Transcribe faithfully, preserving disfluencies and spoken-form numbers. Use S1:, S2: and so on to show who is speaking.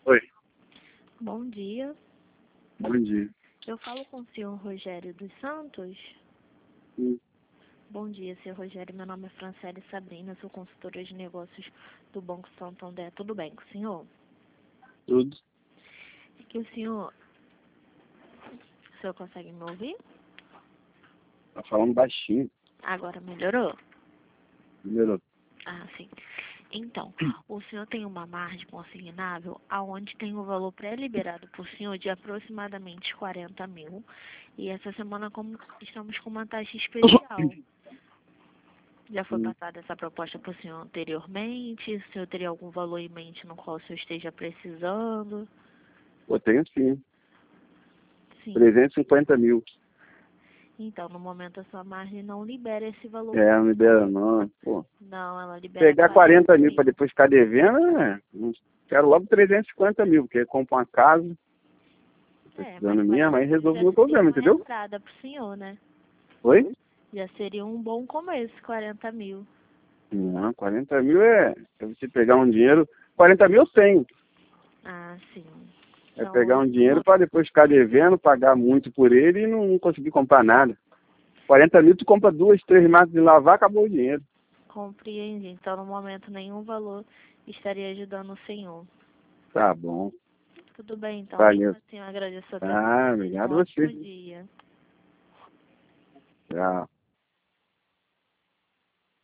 S1: Oi,
S2: Bom dia.
S1: bom dia.
S2: Eu falo com o senhor Rogério dos Santos.
S1: Sim,
S2: Bom dia, senhor Rogério. Meu nome é Franciele Sabrina, sou consultora de negócios do Banco Santander. Tudo bem com o senhor?
S1: tudo.
S2: É que o senhor... O senhor consegue me ouvir?
S1: Tá falando baixinho.
S2: Agora melhorou?
S1: Melhorou.
S2: Ah, sim. Então, o senhor tem uma margem consignável aonde tem o valor pré-liberado por senhor de aproximadamente quarenta mil. E essa semana como estamos com uma taxa especial. Já foi
S1: Hum.
S2: passada essa proposta para o senhor anteriormente? O senhor teria algum valor em mente no qual o senhor esteja precisando?
S1: Pô, tenho sim.
S2: Sim.
S1: trezentos e cinquenta mil.
S2: Então, no momento a sua margem não libera esse valor.
S1: É, não libera não. Pô,
S2: Não, ela libera
S1: pegar quarenta mil
S2: mil.
S1: para depois ficar devendo, né? Não quero logo trezentos e cinquenta mil, porque compra uma casa,
S2: É,
S1: precisando
S2: mas
S1: minha,
S2: quarenta
S1: aí
S2: mil
S1: resolve o
S2: já
S1: meu
S2: seria
S1: problema,
S2: uma
S1: entendeu?
S2: entrada pro senhor, né?
S1: Oi?
S2: Já seria um bom começo, quarenta mil.
S1: Não, quarenta mil é, é você pegar um dinheiro. quarenta mil eu tenho.
S2: Ah, sim.
S1: É
S2: Então,
S1: pegar um
S2: hoje, no
S1: dinheiro
S2: mo-
S1: para depois ficar devendo, pagar muito por ele e não, não conseguir comprar nada. quarenta mil tu compra duas, três máquinas de lavar, acabou o dinheiro.
S2: compreendi. Então, no momento, nenhum valor estaria ajudando o senhor.
S1: Tá bom.
S2: Tudo bem, então.
S1: Valeu.
S2: Mesmo assim, eu agradeço a atenção.
S1: Ah,
S2: Um
S1: obrigado a
S2: ótimo
S1: você.
S2: dia.
S1: Tchau.